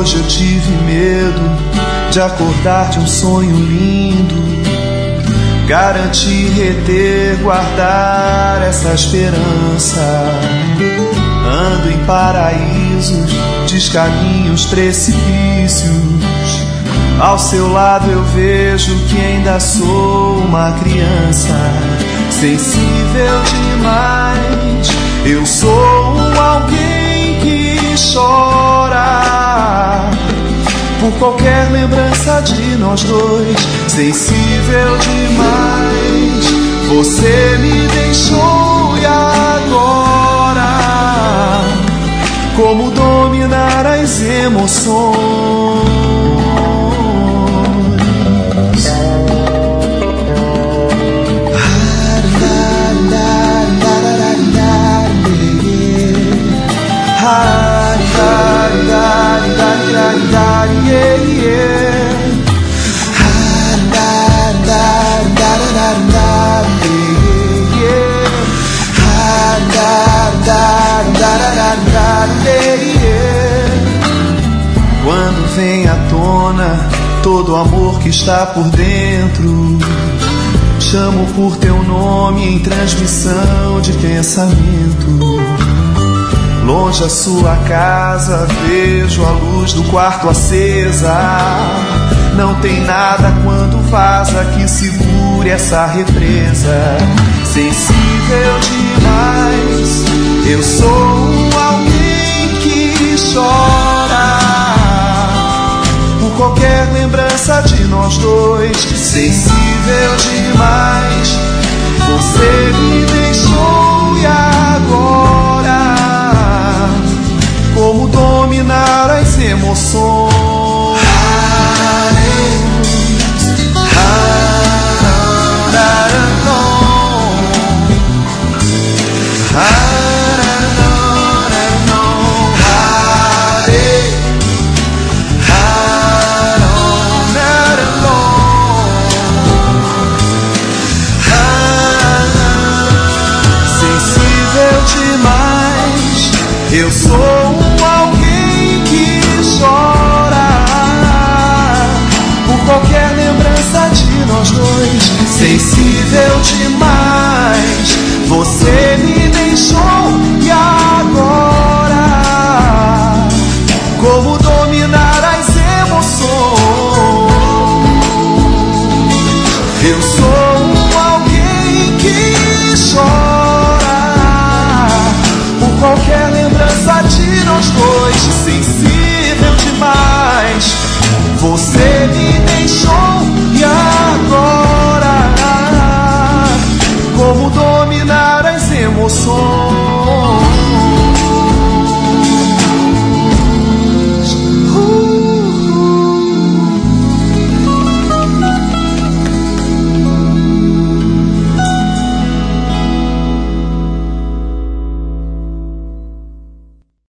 hoje eu tive medo de acordar de um sonho lindo. Garantir, reter, guardar essa esperança. Ando em paraísos, descaminhos, precipícios. Ao seu lado eu vejo que ainda sou uma criança. Sensível demais, eu sou alguém que chora por qualquer lembrança de nós dois. Sensível demais, você me deixou e agora como dominar as emoções? Quando vem à tona todo o amor que está por dentro, chamo por teu nome em transmissão de pensamento. Longe a sua casa, vejo a luz do quarto acesa. Não tem nada quando vaza que segure essa represa. Sensível demais, eu sou alguém que chora por qualquer lembrança de nós dois. Sensível demais, você me deixou e agora como dominar as emoções? Sensível demais, eu sou alguém que chora por qualquer lembrança de nós dois. Sensível demais, você me deixou e agora como dominar as emoções? Eu sou alguém que chora por qualquer lembrança de nós dois.